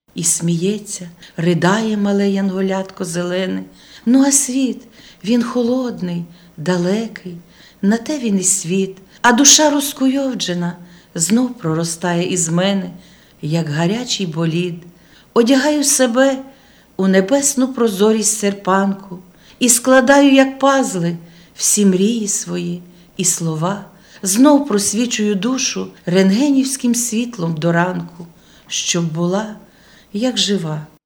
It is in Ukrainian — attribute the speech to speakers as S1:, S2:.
S1: І сміється, ридає мале янголятко зелене. Ну а світ, він холодний, далекий, на те він і світ, а душа розкуйовджена знов проростає із мене, як гарячий болід. Одягаю себе у небесну прозорість серпанку і складаю, як пазли, всі мрії свої і слова, знов просвічую душу рентгенівським світлом до ранку, щоб була, як жива.